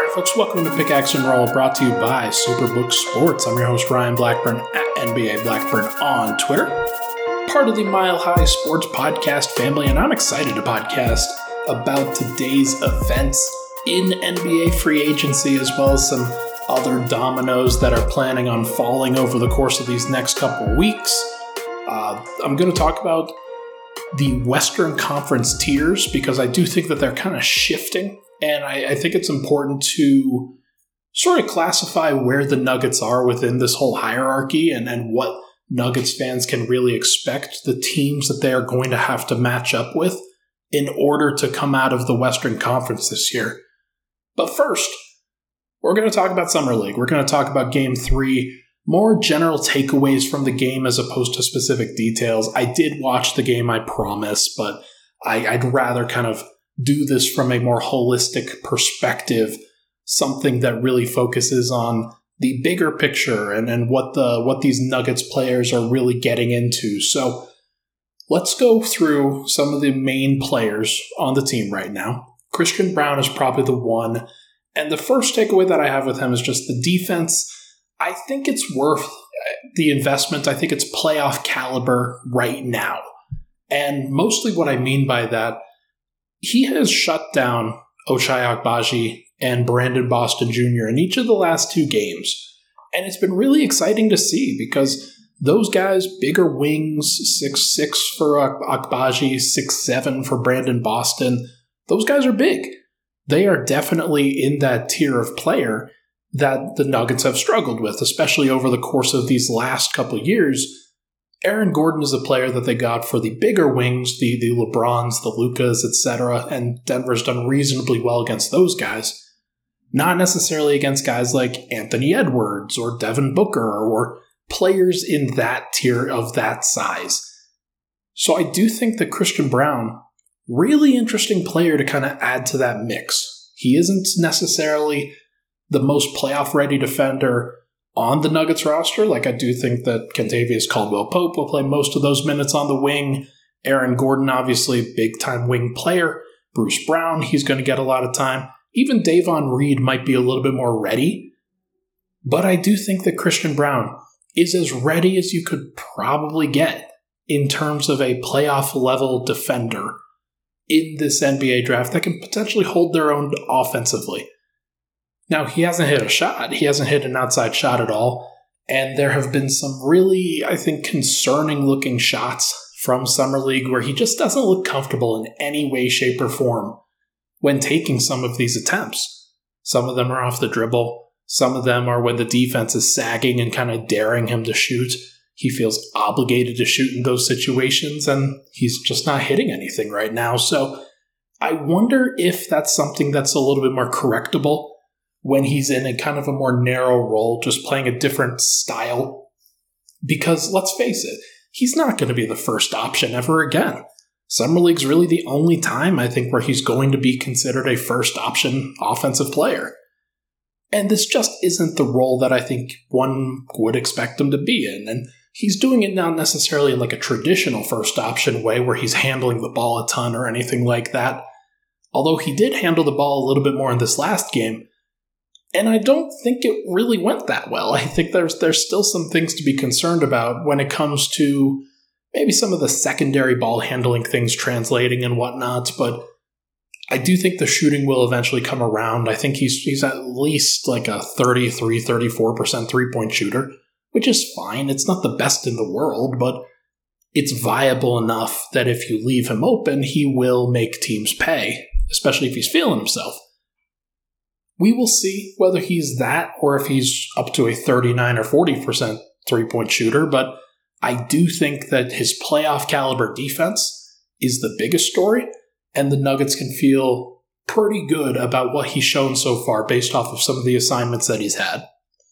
Alright folks, welcome to Pickaxe and Roll, brought to you by Superbook Sports. I'm your host Ryan Blackburn at NBA Blackburn on Twitter, part of the Mile High Sports Podcast family, and I'm excited to podcast about today's events in NBA free agency, as well as some other dominoes that are planning on falling over the course of these next couple weeks. I'm going to talk about the Western Conference tiers because I do think that they're kind of shifting, and I think it's important to sort of classify where the Nuggets are within this whole hierarchy and what Nuggets fans can really expect the teams that they are going to have to match up with in order to come out of the Western Conference this year. But first, we're going to talk about Summer League. We're going to talk about Game 3, more general takeaways from the game as opposed to specific details. I did watch the game, I promise, but I'd rather kind of do this from a more holistic perspective, something that really focuses on the bigger picture and what these Nuggets players are really getting into. So let's go through some of the main players on the team right now. Christian Braun is probably the one. And the first takeaway that I have with him is just the defense. I think it's worth the investment. I think it's playoff caliber right now. And mostly what I mean by that, he has shut down Ochai Agbaji and Brandon Boston Jr. in each of the last two games. And it's been really exciting to see because those guys, bigger wings, 6'6" for Agbaji, 6'7" for Brandon Boston, those guys are big. They are definitely in that tier of player that the Nuggets have struggled with, especially over the course of these last couple of years. Aaron Gordon is a player that they got for the bigger wings, the LeBrons, the Lucas, etc., and Denver's done reasonably well against those guys. Not necessarily against guys like Anthony Edwards or Devin Booker or players in that tier of that size. So I do think that Christian Braun, really interesting player to kind of add to that mix. He isn't necessarily the most playoff-ready defender on the Nuggets roster. Like, I do think that Kentavious Caldwell-Pope will play most of those minutes on the wing. Aaron Gordon, obviously, big-time wing player. Bruce Brown, he's going to get a lot of time. Even Davon Reed might be a little bit more ready. But I do think that Christian Braun is as ready as you could probably get in terms of a playoff-level defender in this NBA draft that can potentially hold their own offensively. Now, he hasn't hit a shot. He hasn't hit an outside shot at all. And there have been some really, I think, concerning-looking shots from Summer League where he just doesn't look comfortable in any way, shape, or form when taking some of these attempts. Some of them are off the dribble. Some of them are when the defense is sagging and kind of daring him to shoot. He feels obligated to shoot in those situations, and he's just not hitting anything right now. So I wonder if that's something that's a little bit more correctable when he's in a kind of a more narrow role, just playing a different style. Because let's face it, he's not going to be the first option ever again. Summer League's really the only time, I think, where he's going to be considered a first option offensive player. And this just isn't the role that I think one would expect him to be in. And he's doing it not necessarily in like a traditional first option way where he's handling the ball a ton or anything like that. Although he did handle the ball a little bit more in this last game. And I don't think it really went that well. I think there's still some things to be concerned about when it comes to maybe some of the secondary ball handling things translating and whatnot, but I do think the shooting will eventually come around. I think he's at least like a 34% three-point shooter, which is fine. It's not the best in the world, but it's viable enough that if you leave him open, he will make teams pay, especially if he's feeling himself. We will see whether he's that or if he's up to a 39 or 40% three-point shooter, but I do think that his playoff caliber defense is the biggest story, and the Nuggets can feel pretty good about what he's shown so far based off of some of the assignments that he's had.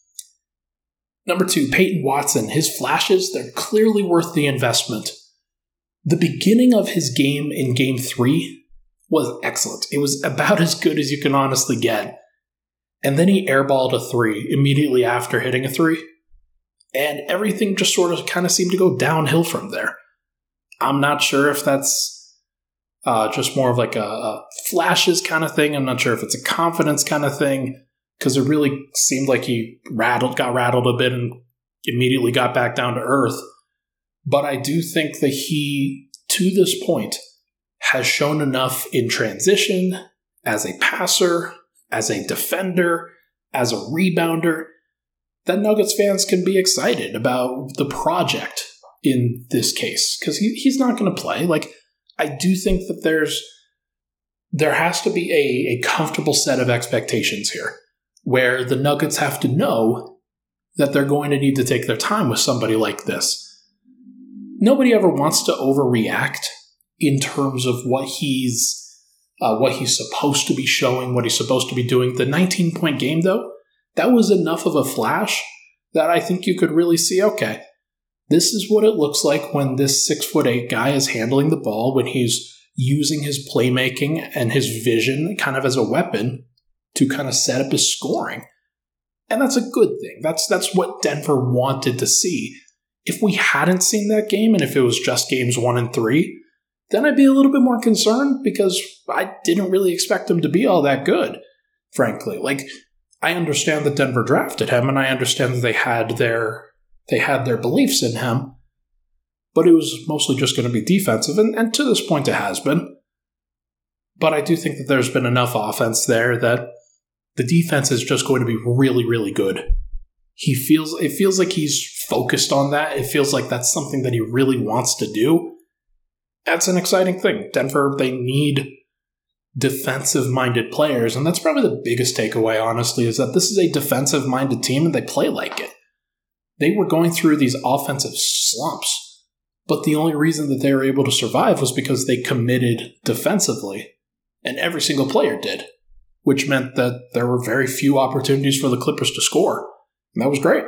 Number 2, Peyton Watson. His flashes, they're clearly worth the investment. The beginning of his game in Game 3 was excellent. It was about as good as you can honestly get. And then he airballed a 3 immediately after hitting a 3. And everything just sort of kind of seemed to go downhill from there. I'm not sure if that's just more of like a flashes kind of thing. I'm not sure if it's a confidence kind of thing, because it really seemed like he got rattled a bit and immediately got back down to earth. But I do think that he, to this point, has shown enough in transition, as a passer, as a defender, as a rebounder, that Nuggets fans can be excited about the project in this case. Because he's not going to play. Like, I do think that there has to be a comfortable set of expectations here, where the Nuggets have to know that they're going to need to take their time with somebody like this. Nobody ever wants to overreact in terms of what he's supposed to be showing, what he's supposed to be doing. The 19-point game, though, that was enough of a flash that I think you could really see, okay, this is what it looks like when this 6'8" guy is handling the ball, when he's using his playmaking and his vision kind of as a weapon to kind of set up his scoring. And that's a good thing. That's what Denver wanted to see. If we hadn't seen that game, and if it was just games 1 and 3, then I'd be a little bit more concerned, because I didn't really expect him to be all that good, frankly. Like, I understand that Denver drafted him, and I understand that they had their beliefs in him, but it was mostly just going to be defensive, and to this point it has been. But I do think that there's been enough offense there that the defense is just going to be really, really good. It feels like he's focused on that. It feels like that's something that he really wants to do. That's an exciting thing. Denver, they need defensive-minded players, and that's probably the biggest takeaway, honestly, is that this is a defensive-minded team and they play like it. They were going through these offensive slumps, but the only reason that they were able to survive was because they committed defensively, and every single player did, which meant that there were very few opportunities for the Clippers to score, and that was great.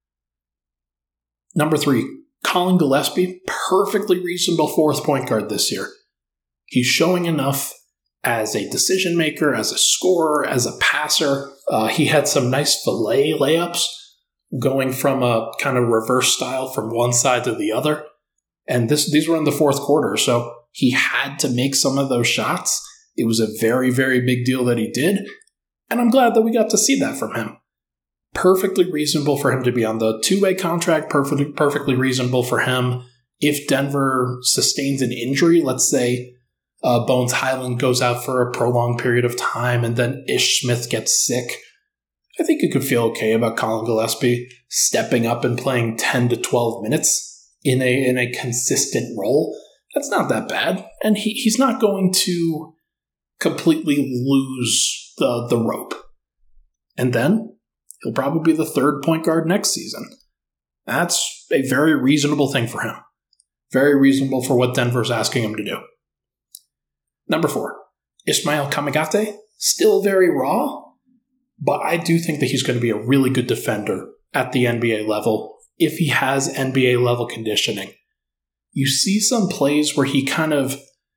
Number 3, Colin Gillespie, perfectly reasonable fourth point guard this year. He's showing enough as a decision maker, as a scorer, as a passer. He had some nice fillet layups going from a kind of reverse style from one side to the other. And these were in the fourth quarter, so he had to make some of those shots. It was a very, very big deal that he did, and I'm glad that we got to see that from him. Perfectly reasonable for him to be on the two-way contract, perfectly reasonable for him if Denver sustains an injury. Let's say Bones Highland goes out for a prolonged period of time and then Ish Smith gets sick. I think you could feel okay about Colin Gillespie stepping up and playing 10 to 12 minutes in a consistent role. That's not that bad, and he's not going to completely lose the rope. And then he'll probably be the third point guard next season. That's a very reasonable thing for him. Very reasonable for what Denver's asking him to do. Number 4, Ismail Kamagate, still very raw, but I do think that he's going to be a really good defender at the NBA level if he has NBA level conditioning. You see some plays where he'll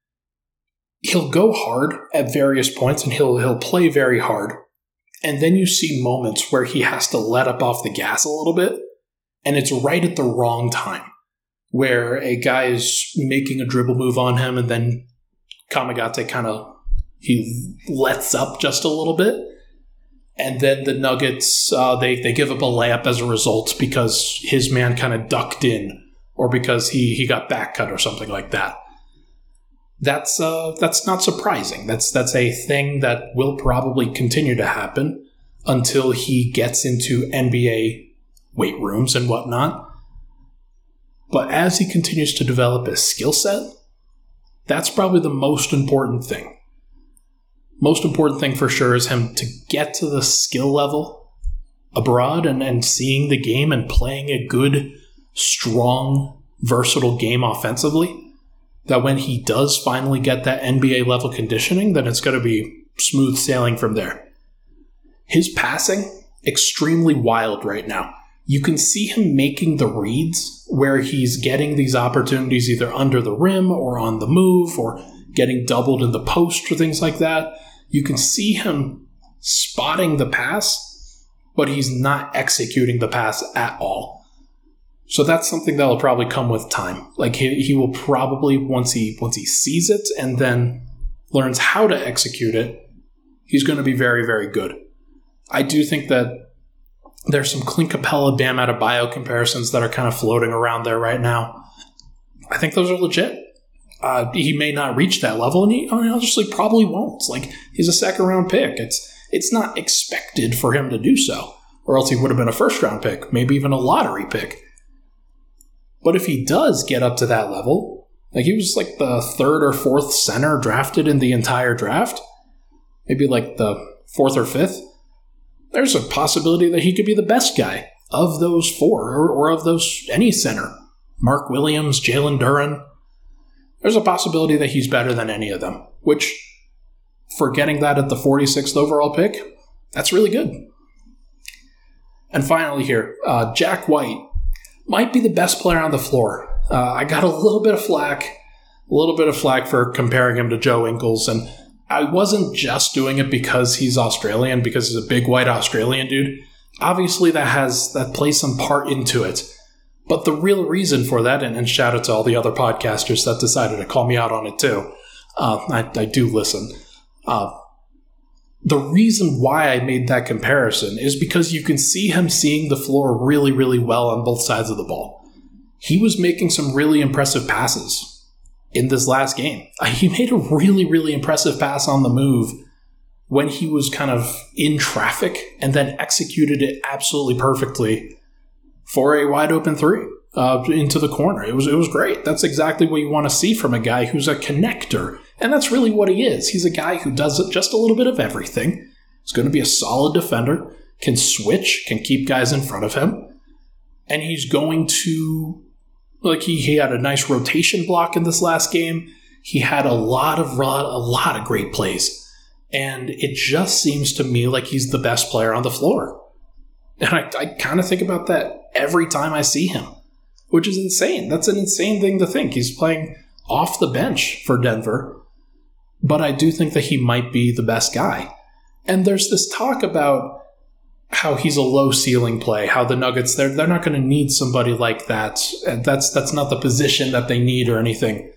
go hard at various points and he'll play very hard. And then you see moments where he has to let up off the gas a little bit, and it's right at the wrong time, where a guy is making a dribble move on him, and then Kamagate he lets up just a little bit, and then the Nuggets, they give up a layup as a result because his man kind of ducked in, or because he got back cut or something like that. That's not surprising. That's a thing that will probably continue to happen until he gets into NBA weight rooms and whatnot. But as he continues to develop his skill set, that's probably the most important thing. Most important thing for sure is him to get to the skill level abroad and seeing the game and playing a good, strong, versatile game offensively. That when he does finally get that NBA level conditioning, then it's going to be smooth sailing from there. His passing, extremely wild right now. You can see him making the reads where he's getting these opportunities either under the rim or on the move or getting doubled in the post or things like that. You can see him spotting the pass, but he's not executing the pass at all. So that's something that'll probably come with time. Like he will probably, once he sees it and then learns how to execute it, he's going to be very, very good. I do think that there's some Clint Capella, Bam Adebayo comparisons that are kind of floating around there right now. I think those are legit. He may not reach that level, and he honestly probably won't. Like, he's a second-round pick. It's not expected for him to do so, or else he would have been a first-round pick, maybe even a lottery pick. But if he does get up to that level, like he was like the third or fourth center drafted in the entire draft, maybe like the fourth or fifth, there's a possibility that he could be the best guy of those four, or of those any center. Mark Williams, Jalen Duren. There's a possibility that he's better than any of them, which, for getting that at the 46th overall pick, that's really good. And finally here, Jack White might be the best player on the floor. I got a little bit of flack for comparing him to Joe Ingles, and I wasn't just doing it because he's Australian, because he's a big white Australian dude. Obviously that plays some part into it. But the real reason for that, and shout out to all the other podcasters that decided to call me out on it too. I do listen. The reason why I made that comparison is because you can see him seeing the floor really, really well on both sides of the ball. He was making some really impressive passes in this last game. He made a really, really impressive pass on the move when he was kind of in traffic and then executed it absolutely perfectly for a wide open three into the corner. It was great. That's exactly what you want to see from a guy who's a connector. And that's really what he is. He's a guy who does just a little bit of everything. He's going to be a solid defender, can switch, can keep guys in front of him. And he's going to, like, he had a nice rotation block in this last game. He had a lot of great plays. And it just seems to me like he's the best player on the floor. And I kind of think about that every time I see him, which is insane. That's an insane thing to think. He's playing off the bench for Denver, but I do think that he might be the best guy. And there's this talk about how he's a low ceiling play, how the Nuggets, they're not going to need somebody like that. And that's not the position that they need or anything.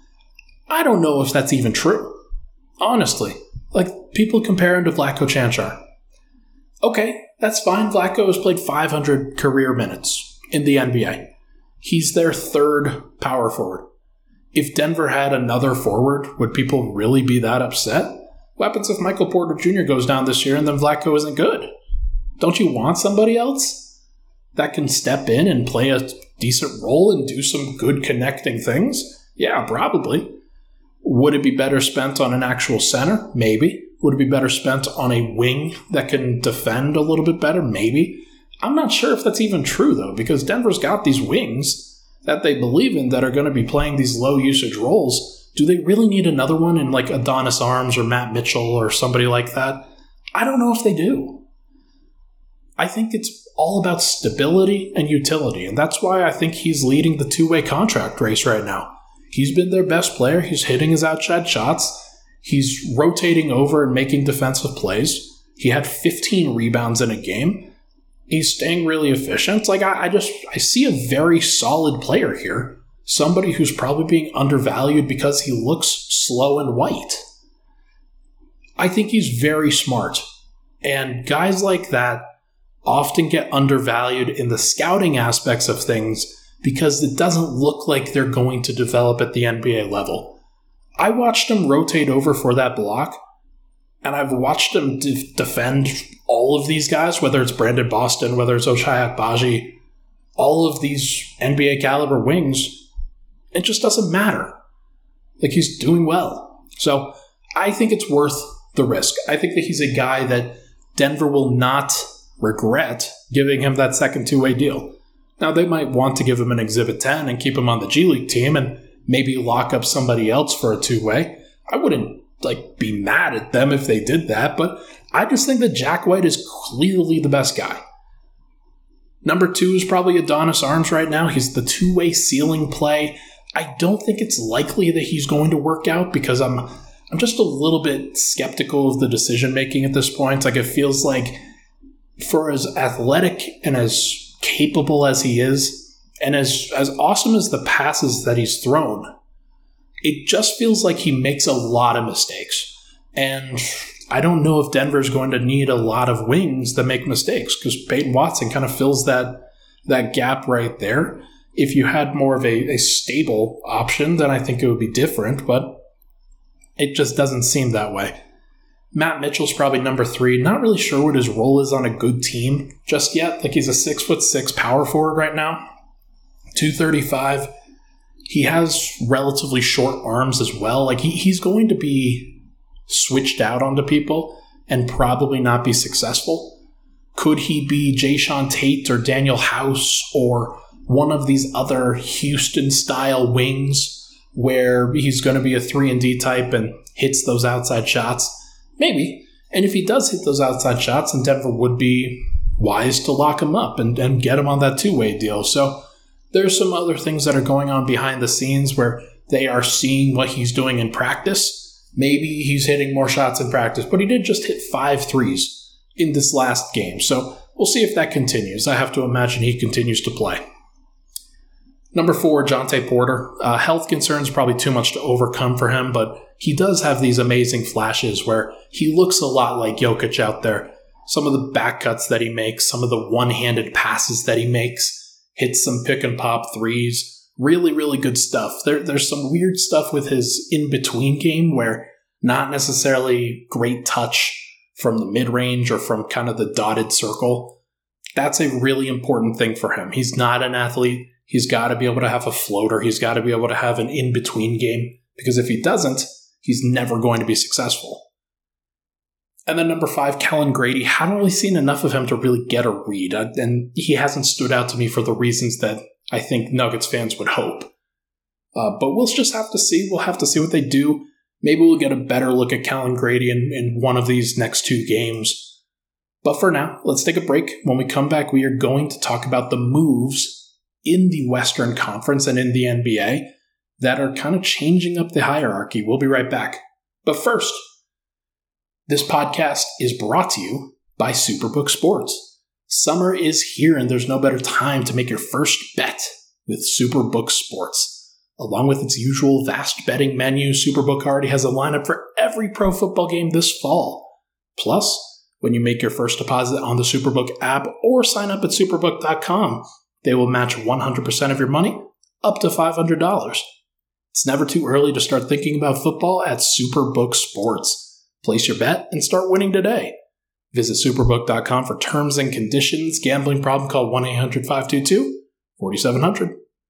I don't know if that's even true. Honestly. Like, people compare him to Vlatko Čančar. Okay, that's fine. Vlatko has played 500 career minutes in the NBA. He's their third power forward. If Denver had another forward, would people really be that upset? What happens if Michael Porter Jr. goes down this year and then Vlatko isn't good? Don't you want somebody else that can step in and play a decent role and do some good connecting things? Yeah, probably. Would it be better spent on an actual center? Maybe. Would it be better spent on a wing that can defend a little bit better? Maybe. I'm not sure if that's even true, though, because Denver's got these wings that they believe in that are going to be playing these low-usage roles. Do they really need another one in, like, Adonis Arms or Matt Mitchell or somebody like that? I don't know if they do. I think it's all about stability and utility, and that's why I think he's leading the two-way contract race right now. He's been their best player. He's hitting his outside shots. He's rotating over and making defensive plays. He had 15 rebounds in a game. He's staying really efficient. Like, I see a very solid player here. Somebody who's probably being undervalued because he looks slow and white. I think he's very smart. And guys like that often get undervalued in the scouting aspects of things because it doesn't look like they're going to develop at the NBA level. I watched him rotate over for that block, and I've watched him defend all of these guys, whether it's Brandon Boston, whether it's Ochai Agbaji, all of these NBA caliber wings. It just doesn't matter. Like, he's doing well. So I think it's worth the risk. I think that he's a guy that Denver will not regret giving him that second two-way deal. Now, they might want to give him an Exhibit 10 and keep him on the G League team and maybe lock up somebody else for a two-way. I wouldn't, be mad at them if they did that, but I just think that Jack White is clearly the best guy. Number 2 is probably Adonis Arms right now. He's the two-way ceiling play. I don't think it's likely that he's going to work out because I'm just a little bit skeptical of the decision-making at this point. Like, it feels like for as athletic and as capable as he is, And as awesome as the passes that he's thrown, it just feels like he makes a lot of mistakes. And I don't know if Denver's going to need a lot of wings that make mistakes, because Peyton Watson kind of fills that gap right there. If you had more of a stable option, then I think it would be different, but it just doesn't seem that way. Matt Mitchell's probably number 3. Not really sure what his role is on a good team just yet. Like, he's a 6'6" power forward right now, 235. He has relatively short arms as well. Like, he's going to be switched out onto people and probably not be successful. Could he be Jayshawn Tate or Daniel House or one of these other Houston-style wings where he's going to be a 3-and-D type and hits those outside shots? Maybe. And if he does hit those outside shots, then Denver would be wise to lock him up and get him on that two-way deal. So there's some other things that are going on behind the scenes where they are seeing what he's doing in practice. Maybe he's hitting more shots in practice, but he did just hit 5 threes in this last game. So we'll see if that continues. I have to imagine he continues to play. Number 4, Jontay Porter. Health concerns probably too much to overcome for him, but he does have these amazing flashes where he looks a lot like Jokic out there. Some of the back cuts that he makes, some of the one-handed passes that he makes, hits some pick-and-pop threes. Really, really good stuff. There's some weird stuff with his in-between game where not necessarily great touch from the mid-range or from kind of the dotted circle. That's a really important thing for him. He's not an athlete. He's got to be able to have a floater. He's got to be able to have an in-between game, because if he doesn't, he's never going to be successful. And then number 5, Kellen Grady. Haven't really seen enough of him to really get a read, and he hasn't stood out to me for the reasons that I think Nuggets fans would hope. But we'll just have to see. We'll have to see what they do. Maybe we'll get a better look at Kellen Grady in one of these next 2 games. But for now, let's take a break. When we come back, we are going to talk about the moves in the Western Conference and in the NBA that are kind of changing up the hierarchy. We'll be right back. But first, this podcast is brought to you by Superbook Sports. Summer is here, and there's no better time to make your first bet with Superbook Sports. Along with its usual vast betting menu, Superbook already has a lineup for every pro football game this fall. Plus, when you make your first deposit on the Superbook app or sign up at superbook.com, they will match 100% of your money up to $500. It's never too early to start thinking about football at Superbook Sports. Place your bet and start winning today. Visit superbook.com for terms and conditions. Gambling problem? Call 1-800-522-4700.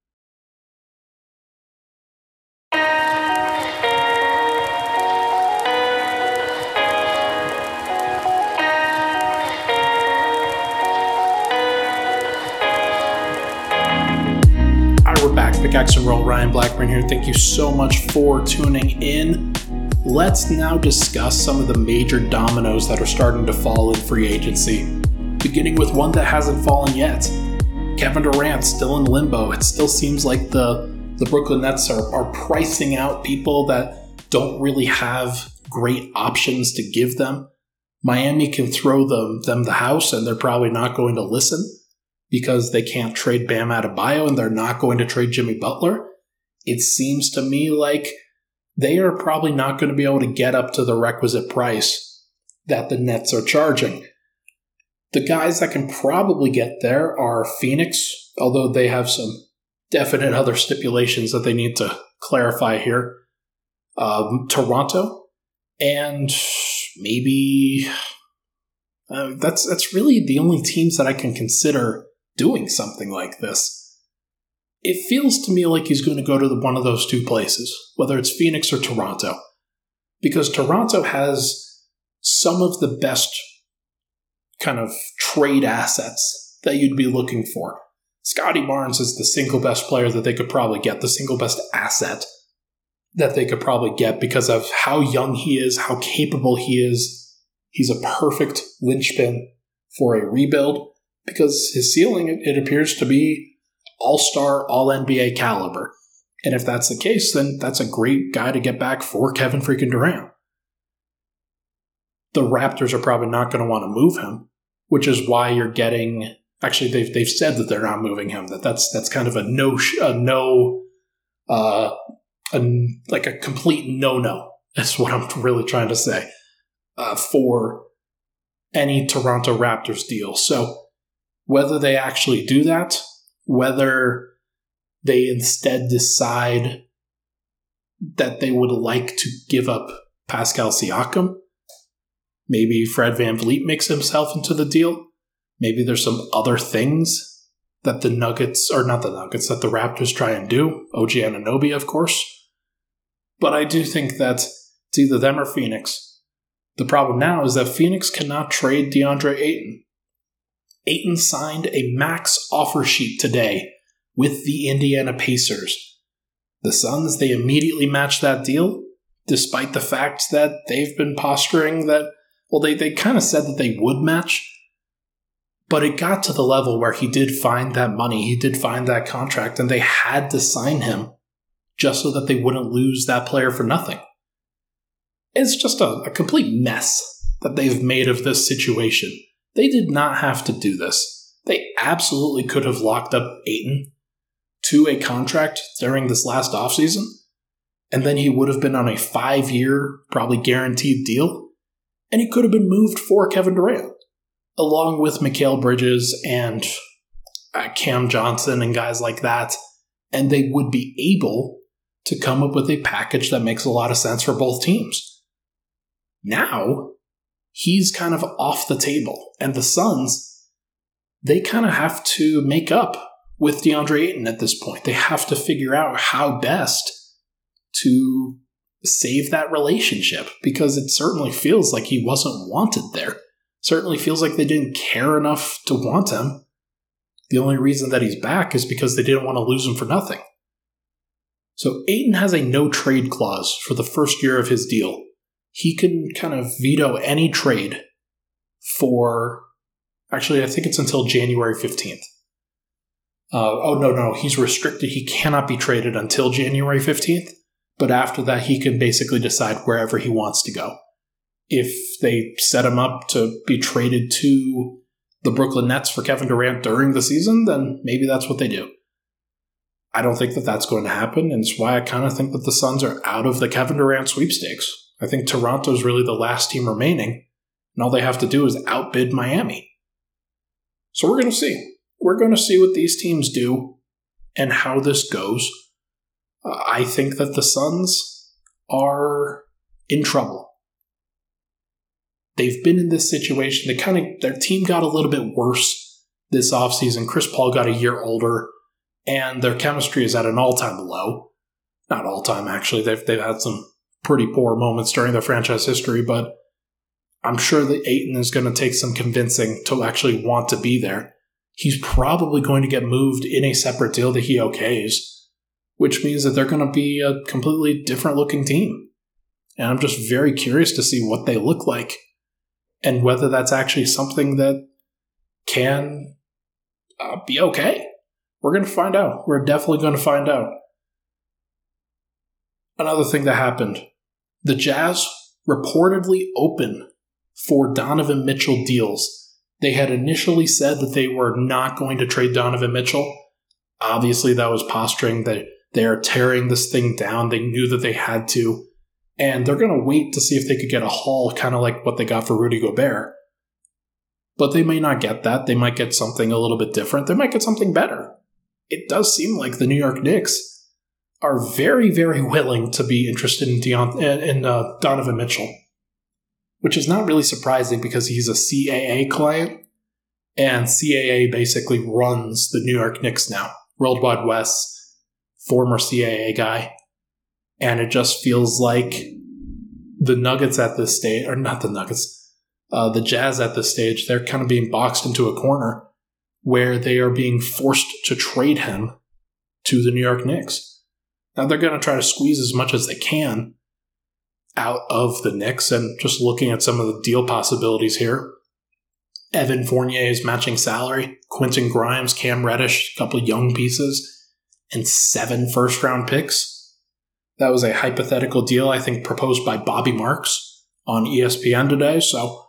Pickaxe and Roll, Ryan Blackburn here. Thank you so much for tuning in. Let's now discuss some of the major dominoes that are starting to fall in free agency, beginning with one that hasn't fallen yet. Kevin Durant still in limbo. It still seems like the Brooklyn Nets are pricing out people that don't really have great options to give them. Miami can throw them the house, and they're probably not going to listen, because they can't trade Bam Adebayo and they're not going to trade Jimmy Butler. It seems to me like they are probably not going to be able to get up to the requisite price that the Nets are charging. The guys that can probably get there are Phoenix, although they have some definite other stipulations that they need to clarify here. Toronto, and maybe that's really the only teams that I can consider doing something like this. It feels to me like he's going to go to one of those 2 places, whether it's Phoenix or Toronto, because Toronto has some of the best kind of trade assets that you'd be looking for. Scotty Barnes is the single best player that they could probably get, the single best asset that they could probably get because of how young he is, how capable he is. He's a perfect linchpin for a rebuild, because his ceiling, it appears to be all-star, all-NBA caliber. And if that's the case, then that's a great guy to get back for Kevin freaking Durant. The Raptors are probably not going to want to move him, which is why you're getting Actually, they've said that they're not moving him. That's kind of a like a complete no. That's what I'm really trying to say for any Toronto Raptors deal. So whether they actually do that, whether they instead decide that they would like to give up Pascal Siakam, maybe Fred VanVleet makes himself into the deal. Maybe there's some other things that the Raptors try and do. OG Anunoby, of course. But I do think that it's either them or Phoenix. The problem now is that Phoenix cannot trade DeAndre Ayton. Ayton signed a max offer sheet today with the Indiana Pacers. The Suns, they immediately matched that deal, despite the fact that they've been posturing that, well, they kind of said that they would match. But it got to the level where he did find that money, he did find that contract, and they had to sign him just so that they wouldn't lose that player for nothing. It's just a complete mess that they've made of this situation. They did not have to do this. They absolutely could have locked up Ayton to a contract during this last offseason, and then he would have been on a 5-year, probably guaranteed deal, and he could have been moved for Kevin Durant, along with Mikal Bridges and Cam Johnson and guys like that, and they would be able to come up with a package that makes a lot of sense for both teams. Now, he's kind of off the table, and the Suns, they kind of have to make up with DeAndre Ayton at this point. They have to figure out how best to save that relationship, because it certainly feels like he wasn't wanted there. Certainly feels like they didn't care enough to want him. The only reason that he's back is because they didn't want to lose him for nothing. So Ayton has a no-trade clause for the first year of his deal. He can kind of veto any trade for, actually, I think it's until January 15th. No, he's restricted. He cannot be traded until January 15th, but after that, he can basically decide wherever he wants to go. If they set him up to be traded to the Brooklyn Nets for Kevin Durant during the season, then maybe that's what they do. I don't think that that's going to happen, and it's why I kind of think that the Suns are out of the Kevin Durant sweepstakes. I think Toronto's really the last team remaining, and all they have to do is outbid Miami. So we're going to see. We're going to see what these teams do and how this goes. I think that the Suns are in trouble. They've been in this situation. Their team got a little bit worse this offseason. Chris Paul got a year older, and their chemistry is at an all-time low. Not all-time, actually. They've had some pretty poor moments during their franchise history, but I'm sure that Ayton is going to take some convincing to actually want to be there. He's probably going to get moved in a separate deal that he okays, which means that they're going to be a completely different-looking team. And I'm just very curious to see what they look like and whether that's actually something that can be okay. We're going to find out. We're definitely going to find out. Another thing that happened. The Jazz reportedly open for Donovan Mitchell deals. They had initially said that they were not going to trade Donovan Mitchell. Obviously, that was posturing. They are tearing this thing down. They knew that they had to. And they're going to wait to see if they could get a haul, kind of like what they got for Rudy Gobert. But they may not get that. They might get something a little bit different. They might get something better. It does seem like the New York Knicks are very, very willing to be interested in Donovan Mitchell, which is not really surprising because he's a CAA client, and CAA basically runs the New York Knicks now. World Wide Wes, former CAA guy. And it just feels like the Nuggets at this stage, or not the Nuggets, the Jazz at this stage, they're kind of being boxed into a corner where they are being forced to trade him to the New York Knicks. Now they're going to try to squeeze as much as they can out of the Knicks, and just looking at some of the deal possibilities here. Evan Fournier's matching salary, Quentin Grimes, Cam Reddish, a couple of young pieces, and 7 first-round picks. That was a hypothetical deal, I think, proposed by Bobby Marks on ESPN today. So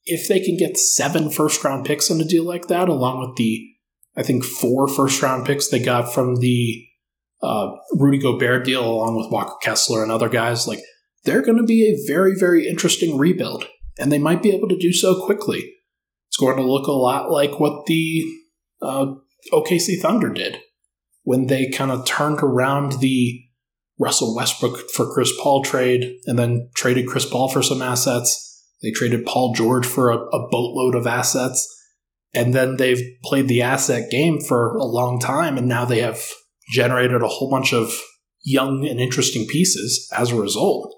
if they can get 7 first-round picks in a deal like that, along with the, I think, 4 first-round picks they got from the Rudy Gobert deal, along with Walker Kessler and other guys, like, they're going to be a very, very interesting rebuild, and they might be able to do so quickly. It's going to look a lot like what the OKC Thunder did when they kind of turned around the Russell Westbrook for Chris Paul trade and then traded Chris Paul for some assets. They traded Paul George for a boatload of assets, and then they've played the asset game for a long time, and now they have generated a whole bunch of young and interesting pieces as a result.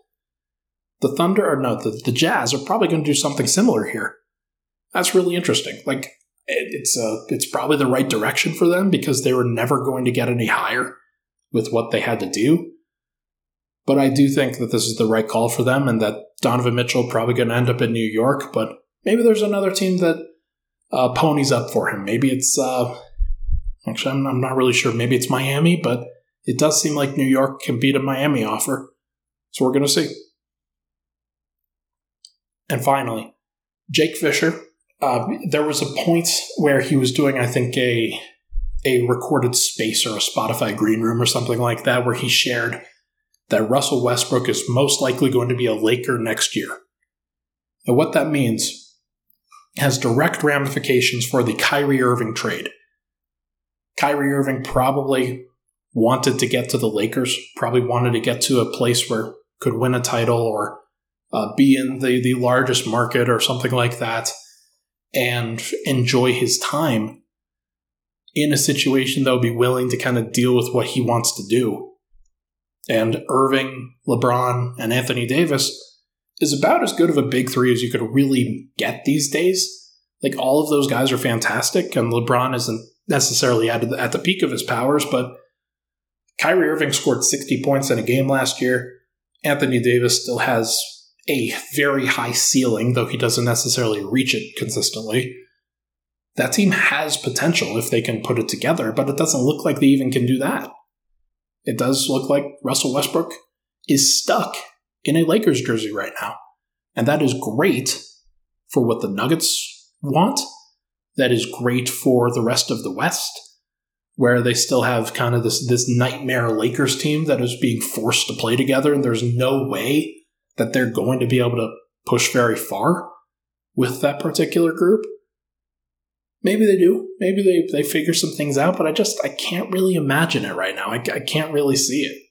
The Jazz are probably going to do something similar here. That's really interesting. Like, it's probably the right direction for them because they were never going to get any higher with what they had to do. But I do think that this is the right call for them and that Donovan Mitchell probably going to end up in New York, but maybe there's another team that ponies up for him. Maybe it's, actually, I'm not really sure. Maybe it's Miami, but it does seem like New York can beat a Miami offer. So we're going to see. And finally, Jake Fisher. There was a point where he was doing, I think, a recorded space or a Spotify green room or something like that, where he shared that Russell Westbrook is most likely going to be a Laker next year. And what that means has direct ramifications for the Kyrie Irving trade. Kyrie Irving probably wanted to get to the Lakers, probably wanted to get to a place where could win a title or be in the largest market or something like that and enjoy his time in a situation that would be willing to kind of deal with what he wants to do. And Irving, LeBron, and Anthony Davis is about as good of a big three as you could really get these days. Like, all of those guys are fantastic, and LeBron isn't necessarily at the peak of his powers, but Kyrie Irving scored 60 points in a game last year. Anthony Davis still has a very high ceiling, though he doesn't necessarily reach it consistently. That team has potential if they can put it together, but it doesn't look like they even can do that. It does look like Russell Westbrook is stuck in a Lakers jersey right now. And that is great for what the Nuggets want. That is great for the rest of the West, where they still have kind of this nightmare Lakers team that is being forced to play together, and there's no way that they're going to be able to push very far with that particular group. Maybe they do. Maybe they figure some things out, but I can't really imagine it right now. I can't really see it.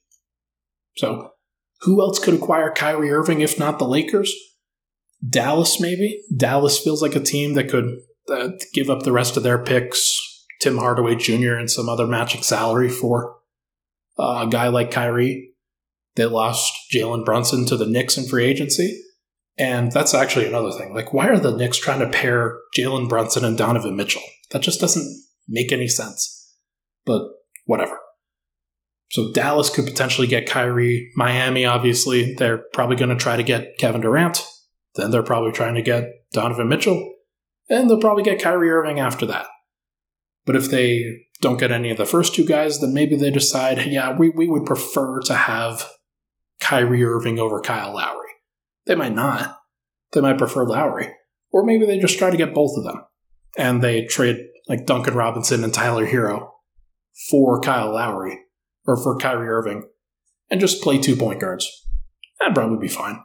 So, who else could acquire Kyrie Irving if not the Lakers? Dallas, maybe? Dallas feels like a team that could give up the rest of their picks, Tim Hardaway Jr. and some other matching salary for a guy like Kyrie. They lost Jalen Brunson to the Knicks in free agency. And that's actually another thing. Like, why are the Knicks trying to pair Jalen Brunson and Donovan Mitchell? That just doesn't make any sense. But whatever. So Dallas could potentially get Kyrie. Miami, obviously, they're probably going to try to get Kevin Durant. Then they're probably trying to get Donovan Mitchell. And they'll probably get Kyrie Irving after that. But if they don't get any of the first two guys, then maybe they decide, yeah, we would prefer to have Kyrie Irving over Kyle Lowry. They might not. They might prefer Lowry. Or maybe they just try to get both of them. And they trade like Duncan Robinson and Tyler Hero for Kyle Lowry. Or for Kyrie Irving. And just play 2 point guards. That'd probably be fine.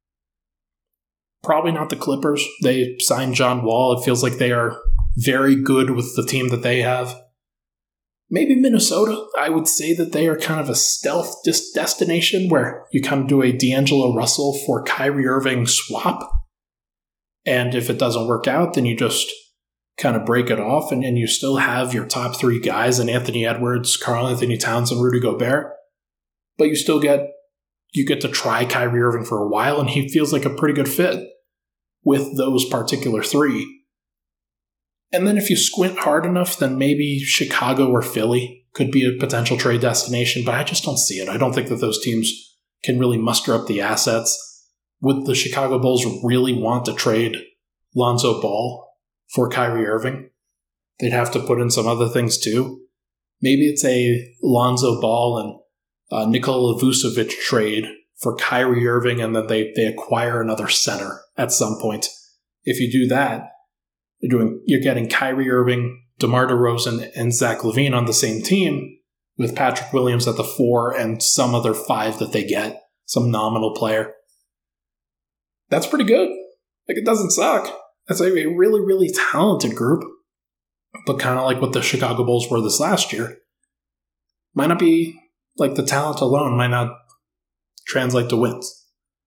Probably not the Clippers. They signed John Wall. It feels like they are very good with the team that they have. Maybe Minnesota. I would say that they are kind of a stealth destination where you kind of do a D'Angelo Russell for Kyrie Irving swap. And if it doesn't work out, then you just kind of break it off and you still have your top 3 guys in Anthony Edwards, Karl Anthony Towns, and Rudy Gobert. But you get to try Kyrie Irving for a while, and he feels like a pretty good fit with those particular 3. And then if you squint hard enough, then maybe Chicago or Philly could be a potential trade destination, but I just don't see it. I don't think that those teams can really muster up the assets. Would the Chicago Bulls really want to trade Lonzo Ball for Kyrie Irving? They'd have to put in some other things too. Maybe it's a Lonzo Ball and Nikola Vucevic trade for Kyrie Irving, and then they acquire another center at some point If you do that, you're getting Kyrie Irving, DeMar DeRozan, and Zach LaVine on the same team, with Patrick Williams at the 4 and some other 5 that they get, some nominal player. That's pretty good. Like, it doesn't suck. That's a really, really talented group. But kind of like what the Chicago Bulls were this last year. Might not be, like, the talent alone might not translate to wins.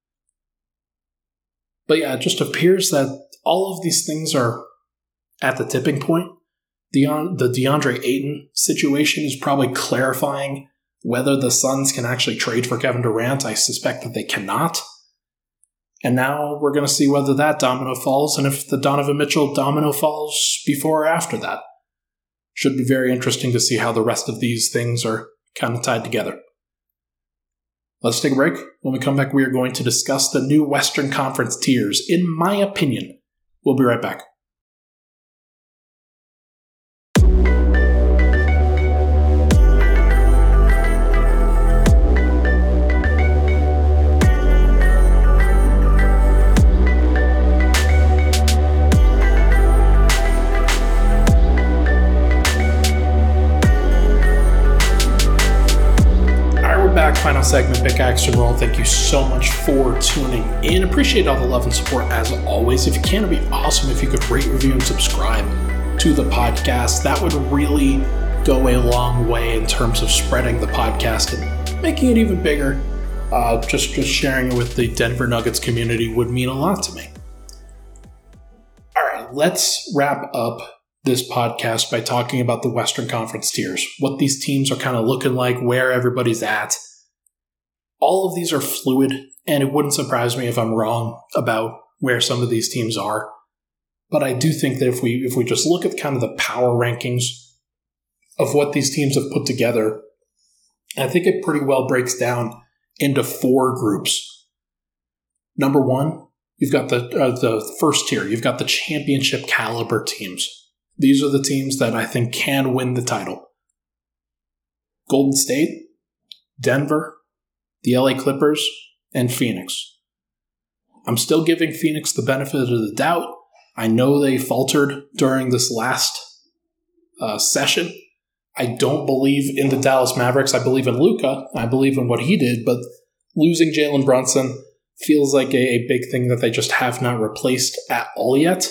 But yeah, it just appears that all of these things are at the tipping point. The DeAndre Ayton situation is probably clarifying whether the Suns can actually trade for Kevin Durant. I suspect that they cannot. And now we're going to see whether that domino falls, and if the Donovan Mitchell domino falls before or after that. Should be very interesting to see how the rest of these things are kind of tied together. Let's take a break. When we come back, we are going to discuss the new Western Conference tiers, in my opinion. We'll be right back. Final segment, Pickaxe and Roll. Thank you so much for tuning in. Appreciate all the love and support as always. If you can, it'd be awesome if you could rate, review, and subscribe to the podcast. That would really go a long way in terms of spreading the podcast and making it even bigger. Just sharing it with the Denver Nuggets community would mean a lot to me. All right, let's wrap up this podcast by talking about the Western Conference tiers, what these teams are kind of looking like, where everybody's at. All of these are fluid, and it wouldn't surprise me if I'm wrong about where some of these teams are. But I do think that if we just look at kind of the power rankings of what these teams have put together, I think it pretty well breaks down into 4 groups. Number 1, you've got the first tier. You've got the championship caliber teams. These are the teams that I think can win the title. Golden State, Denver, the LA Clippers, and Phoenix. I'm still giving Phoenix the benefit of the doubt. I know they faltered during this last session. I don't believe in the Dallas Mavericks. I believe in Luka. I believe in what he did, but losing Jalen Brunson feels like a big thing that they just have not replaced at all yet.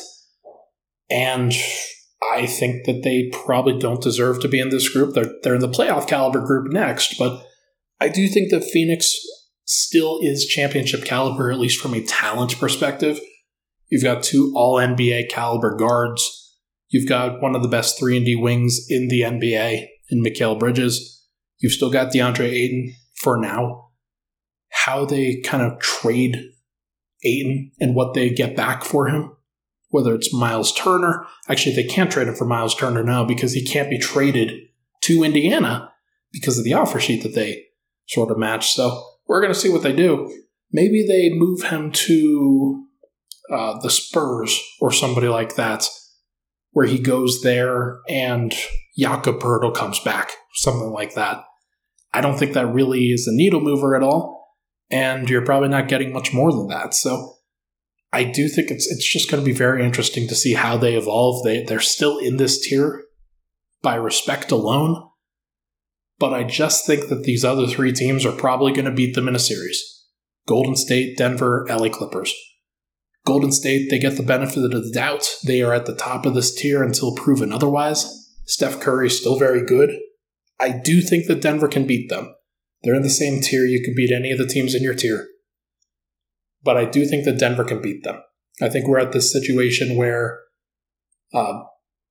And I think that they probably don't deserve to be in this group. They're in the playoff caliber group next, but I do think that Phoenix still is championship caliber, at least from a talent perspective. You've got 2 all-NBA caliber guards. You've got one of the best 3-and-D wings in the NBA in Mikal Bridges. You've still got DeAndre Ayton for now. How they kind of trade Ayton and what they get back for him, whether it's Miles Turner. Actually, they can't trade him for Miles Turner now because he can't be traded to Indiana because of the offer sheet that they sort of match. So we're going to see what they do. Maybe they move him to the Spurs or somebody like that, where he goes there and Jakob Poeltl comes back, something like that. I don't think that really is a needle mover at all, and you're probably not getting much more than that. So I do think it's just going to be very interesting to see how they evolve. They're still in this tier by respect alone, but I just think that these other 3 teams are probably going to beat them in a series. Golden State, Denver, LA Clippers. Golden State, they get the benefit of the doubt. They are at the top of this tier until proven otherwise. Steph Curry is still very good. I do think that Denver can beat them. They're in the same tier. You can beat any of the teams in your tier. But I do think that Denver can beat them. I think we're at this situation where the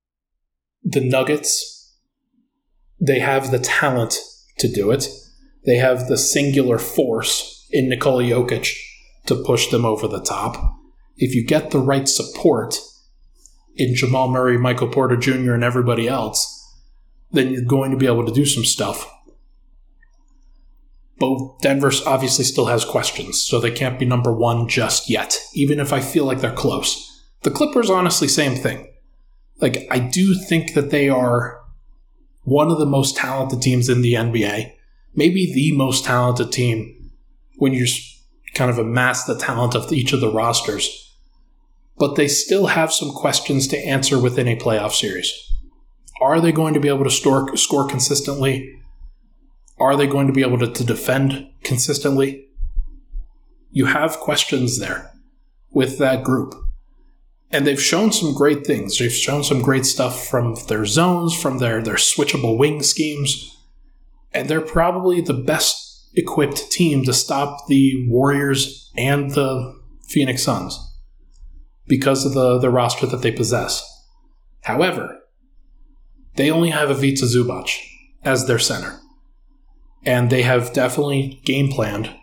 Nuggets, they have the talent to do it. They have the singular force in Nikola Jokic to push them over the top. If you get the right support in Jamal Murray, Michael Porter Jr., and everybody else, then you're going to be able to do some stuff. But Denver obviously still has questions, so they can't be number 1 just yet, even if I feel like they're close. The Clippers, honestly, same thing. Like, I do think that they are one of the most talented teams in the NBA, maybe the most talented team when you kind of amass the talent of each of the rosters. but they still have some questions to answer within a playoff series. Are they going to be able to score consistently? Are they going to be able to defend consistently? You have questions there with that group. And they've shown some great things. They've shown some great stuff from their zones, from their switchable wing schemes. And they're probably the best equipped team to stop the Warriors and the Phoenix Suns because of the roster that they possess. However, they only have Ivica Zubac as their center. And they have definitely game planned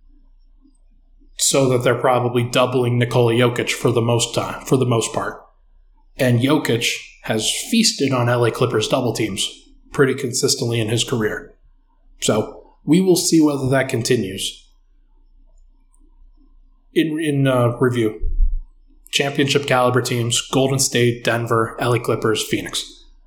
so that they're probably doubling Nikola Jokic for the most part. And Jokic has feasted on LA Clippers double teams pretty consistently in his career. So we will see whether that continues. In review, championship caliber teams: Golden State, Denver, LA Clippers, Phoenix.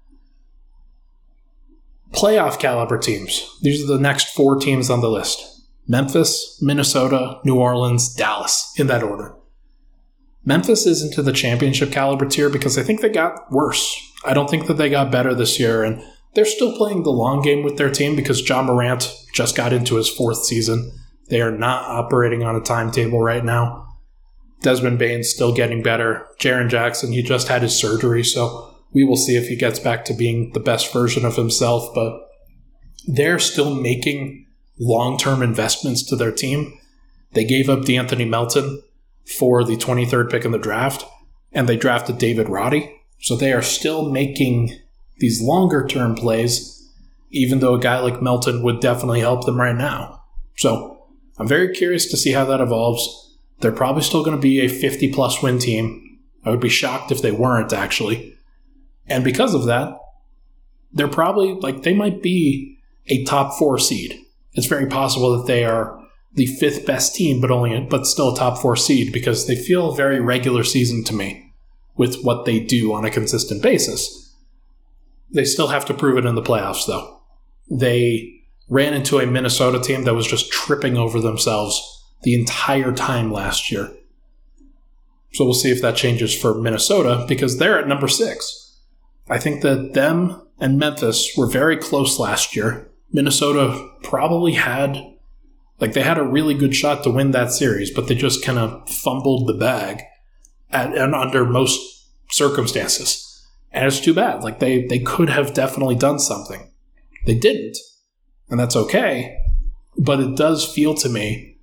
Playoff caliber teams. These are the next 4 teams on the list. Memphis, Minnesota, New Orleans, Dallas, in that order. Memphis isn't to the championship caliber tier because I think they got worse. I don't think that they got better this year, and they're still playing the long game with their team because Ja Morant just got into his 4th season. They are not operating on a timetable right now. Desmond Bane's still getting better. Jaren Jackson, he just had his surgery, so we will see if he gets back to being the best version of himself, but they're still making long-term investments to their team. They gave up DeAnthony Melton for the 23rd pick in the draft, and they drafted David Roddy. So they are still making these longer-term plays, even though a guy like Melton would definitely help them right now. So I'm very curious to see how that evolves. They're probably still going to be a 50-plus win team. I would be shocked if they weren't, actually. And because of that, they're probably, they might be a top 4 seed. It's very possible that they are the 5th best team, but still a top 4 seed because they feel very regular season to me with what they do on a consistent basis. They still have to prove it in the playoffs, though. They ran into a Minnesota team that was just tripping over themselves the entire time last year. So we'll see if that changes for Minnesota because they're at number 6. I think that them and Memphis were very close last year. Minnesota probably had a really good shot to win that series, but they just kind of fumbled the bag and under most circumstances. And it's too bad. They could have definitely done something. They didn't, and that's okay. But it does feel to me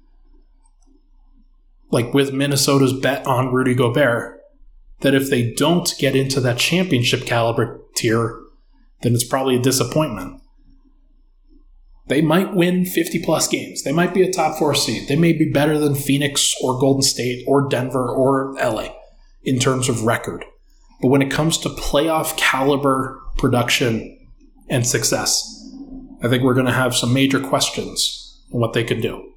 like with Minnesota's bet on Rudy Gobert, that if they don't get into that championship caliber tier, then it's probably a disappointment. They might win 50-plus games. They might be a top 4 seed. They may be better than Phoenix or Golden State or Denver or LA in terms of record. But when it comes to playoff caliber production and success, I think we're going to have some major questions on what they can do.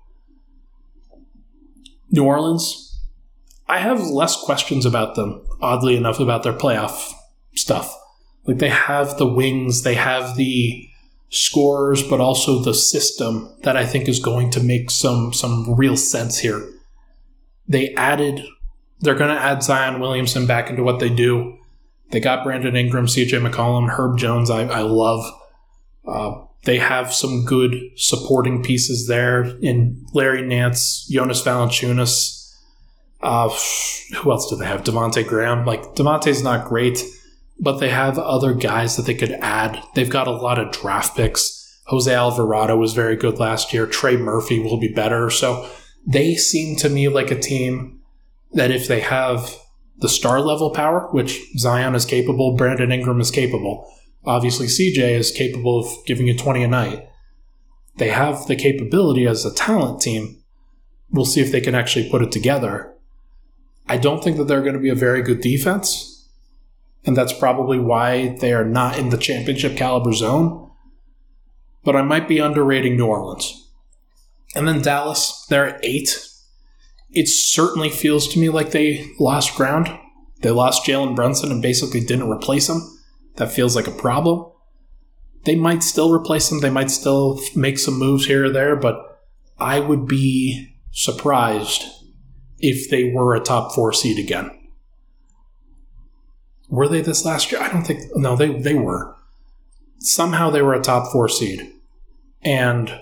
New Orleans, I have less questions about them, oddly enough, about their playoff stuff. They have the wings, they have the scorers, but also the system that I think is going to make some real sense here. They're going to add Zion Williamson back into what they do. They got Brandon Ingram, CJ McCollum, Herb Jones, I love. They have some good supporting pieces there in Larry Nance, Jonas Valanciunas. Who else do they have? Devontae Graham. Devontae's not great, but they have other guys that they could add. They've got a lot of draft picks. Jose Alvarado was very good last year. Trey Murphy will be better. So they seem to me like a team that if they have the star level power, which Zion is capable, Brandon Ingram is capable, obviously CJ is capable of giving you 20 a night. They have the capability as a talent team. We'll see if they can actually put it together. I don't think that they're going to be a very good defense, and that's probably why they are not in the championship caliber zone. But I might be underrating New Orleans. And then Dallas, they're at 8. It certainly feels to me like they lost ground. They lost Jalen Brunson and basically didn't replace him. That feels like a problem. They might still replace him. They might still make some moves here or there, but I would be surprised if they were a top 4 seed again. Were they this last year? I don't think. No, they were. Somehow they were a top 4 seed. And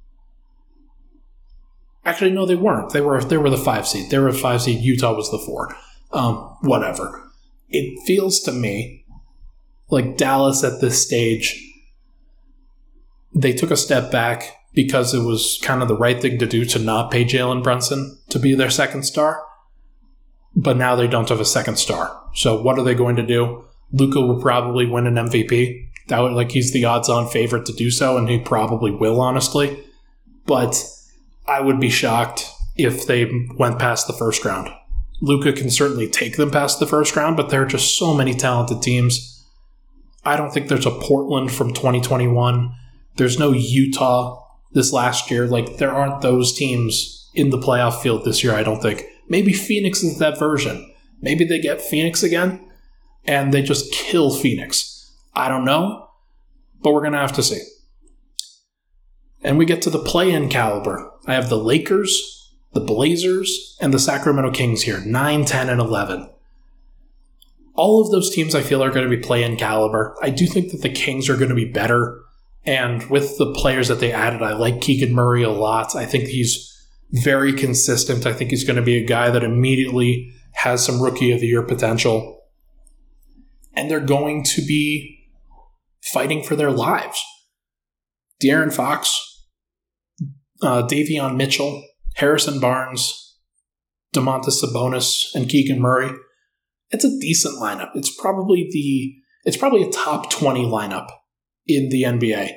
actually, no, they weren't. They were the 5 seed. They were a 5 seed. Utah was the 4. Whatever. It feels to me like Dallas at this stage, they took a step back because it was kind of the right thing to do to not pay Jalen Brunson to be their second star. But now they don't have a second star. So what are they going to do? Luka will probably win an MVP. He's the odds-on favorite to do so, and he probably will, honestly. But I would be shocked if they went past the first round. Luka can certainly take them past the first round, but there are just so many talented teams. I don't think there's a Portland from 2021. There's no Utah this last year. There aren't those teams in the playoff field this year, I don't think. Maybe Phoenix is that version. Maybe they get Phoenix again, and they just kill Phoenix. I don't know, but we're going to have to see. And we get to the play-in caliber. I have the Lakers, the Blazers, and the Sacramento Kings here, 9, 10, and 11. All of those teams I feel are going to be play-in caliber. I do think that the Kings are going to be better, and with the players that they added, I like Keegan Murray a lot. I think he's very consistent. I think he's going to be a guy that immediately has some Rookie of the Year potential. And they're going to be fighting for their lives. De'Aaron Fox, Davion Mitchell, Harrison Barnes, Domantas Sabonis, and Keegan Murray. It's a decent lineup. It's probably a top 20 lineup in the NBA.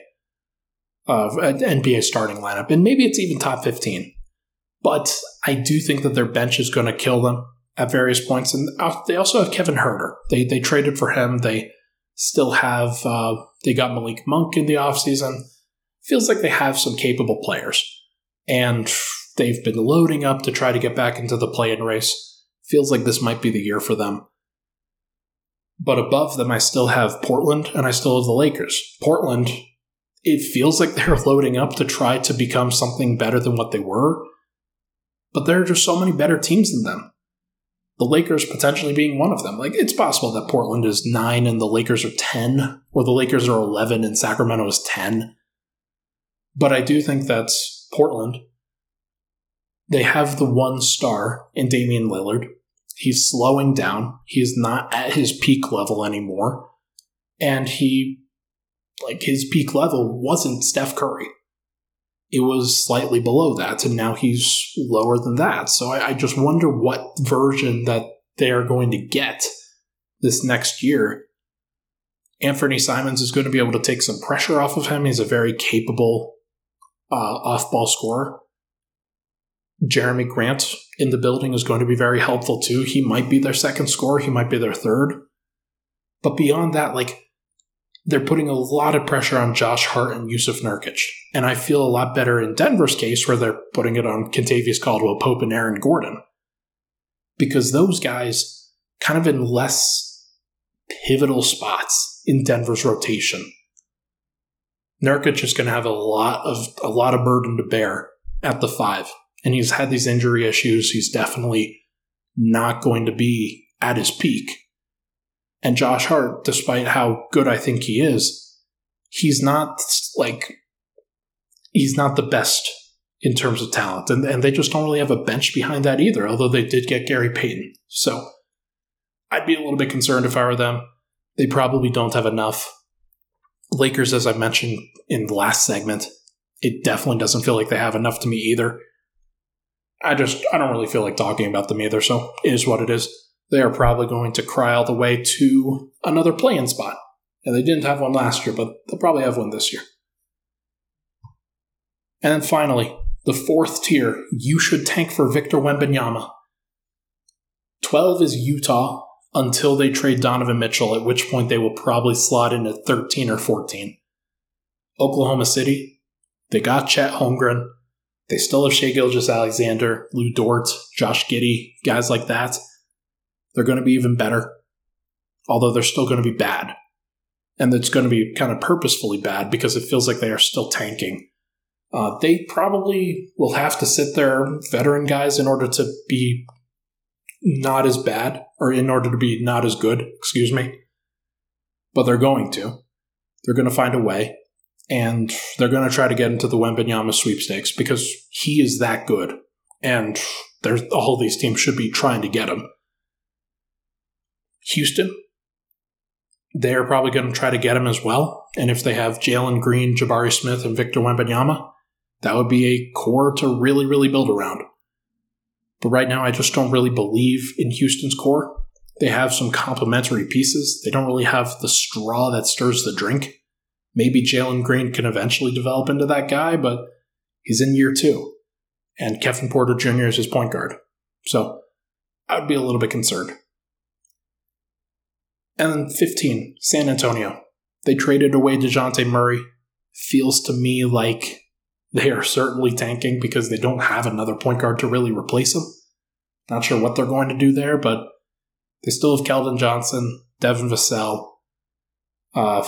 NBA starting lineup. And maybe it's even top 15. But I do think that their bench is going to kill them at various points. And they also have Kevin Huerter. They traded for him. They still have, they got Malik Monk in the offseason. Feels like they have some capable players. And they've been loading up to try to get back into the play-in race. Feels like this might be the year for them. But above them, I still have Portland, and I still have the Lakers. Portland, it feels like they're loading up to try to become something better than what they were. But there are just so many better teams than them. The Lakers potentially being one of them. It's possible that Portland is 9 and the Lakers are 10, or the Lakers are 11 and Sacramento is 10. But I do think that's Portland. They have the one star in Damian Lillard. He's slowing down. He's not at his peak level anymore. And his peak level wasn't Steph Curry. It was slightly below that, and now he's lower than that. So I just wonder what version that they are going to get this next year. Anthony Simons is going to be able to take some pressure off of him. He's a very capable off-ball scorer. Jeremy Grant in the building is going to be very helpful too. He might be their second scorer. He might be their third. But beyond that, they're putting a lot of pressure on Josh Hart and Yusuf Nurkic. And I feel a lot better in Denver's case where they're putting it on Kentavious Caldwell-Pope and Aaron Gordon. Because those guys kind of in less pivotal spots in Denver's rotation. Nurkic is going to have a lot of burden to bear at the 5. And he's had these injury issues. He's definitely not going to be at his peak. And Josh Hart, despite how good I think he is, he's not the best in terms of talent. And they just don't really have a bench behind that either, although they did get Gary Payton. So I'd be a little bit concerned if I were them. They probably don't have enough. Lakers, as I mentioned in the last segment, it definitely doesn't feel like they have enough to me either. I don't really feel like talking about them either, so it is what it is. They are probably going to cry all the way to another play-in spot. And they didn't have one last year, but they'll probably have one this year. And then finally, the 4th tier, you should tank for Victor Wembanyama. 12 is Utah until they trade Donovan Mitchell, at which point they will probably slot in at 13 or 14. Oklahoma City, they got Chet Holmgren. They still have Shai Gilgeous-Alexander, Lou Dort, Josh Giddey, guys like that. They're going to be even better, although they're still going to be bad. And it's going to be kind of purposefully bad because it feels like they are still tanking. They probably will have to sit their veteran guys in order to be not as bad, or in order to be not as good, but they're going to. They're going to find a way, and they're going to try to get into the Wembanyama sweepstakes because he is that good, and all these teams should be trying to get him. Houston, they're probably going to try to get him as well, and if they have Jalen Green, Jabari Smith, and Victor Wembanyama, that would be a core to really, really build around. But right now, I just don't really believe in Houston's core. They have some complementary pieces. They don't really have the straw that stirs the drink. Maybe Jalen Green can eventually develop into that guy, but he's in year 2. And Kevin Porter Jr. is his point guard. So I would be a little bit concerned. And then 15, San Antonio. They traded away DeJounte Murray. Feels to me like they are certainly tanking because they don't have another point guard to really replace him. Not sure what they're going to do there, but they still have Keldon Johnson, Devin Vassell. I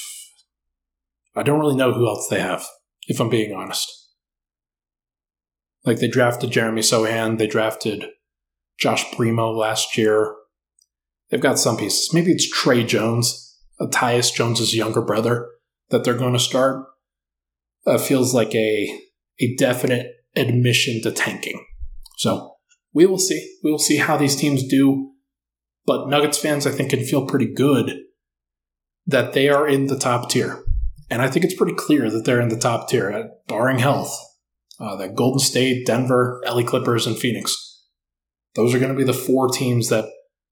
don't really know who else they have, if I'm being honest. Like, they drafted Jeremy Sohan, they drafted Josh Primo last year. They've got some pieces. Maybe it's Trey Jones, Tyus Jones' younger brother, that they're going to start. Feels like a definite admission to tanking. So we will see. We will see how these teams do. But Nuggets fans, I think, can feel pretty good that they are in the top tier. And I think it's pretty clear that they're in the top tier, barring health. That Golden State, Denver, LA Clippers, and Phoenix. Those are going to be the 4 teams and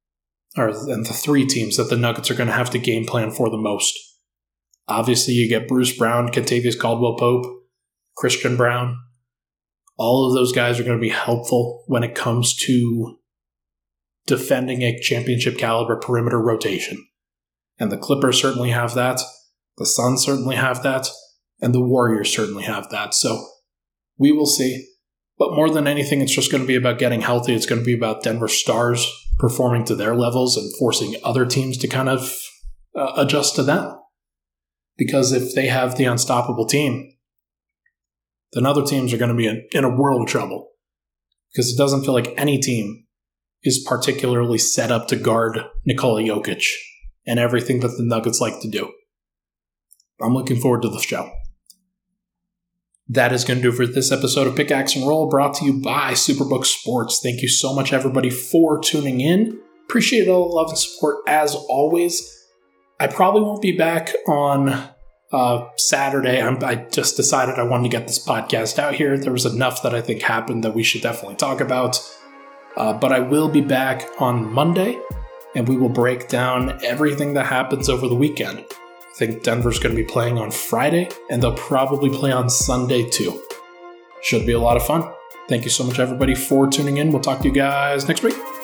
the 3 teams that the Nuggets are going to have to game plan for the most. Obviously, you get Bruce Brown, Kentavious Caldwell-Pope, Christian Brown. All of those guys are going to be helpful when it comes to defending a championship-caliber perimeter rotation. And the Clippers certainly have that. The Suns certainly have that. And the Warriors certainly have that. So we will see. But more than anything, it's just going to be about getting healthy. It's going to be about Denver Stars performing to their levels and forcing other teams to kind of adjust to them. Because if they have the unstoppable team, then other teams are going to be in a world of trouble. Because it doesn't feel like any team is particularly set up to guard Nikola Jokic and everything that the Nuggets like to do. I'm looking forward to the show. That is going to do it for this episode of Pickaxe and Roll, brought to you by Superbook Sports. Thank you so much, everybody, for tuning in. Appreciate all the love and support, as always. I probably won't be back on Saturday. I just decided I wanted to get this podcast out here. There was enough that I think happened that we should definitely talk about. But I will be back on Monday, and we will break down everything that happens over the weekend. I think Denver's going to be playing on Friday, and they'll probably play on Sunday too. Should be a lot of fun. Thank you so much, everybody, for tuning in. We'll talk to you guys next week.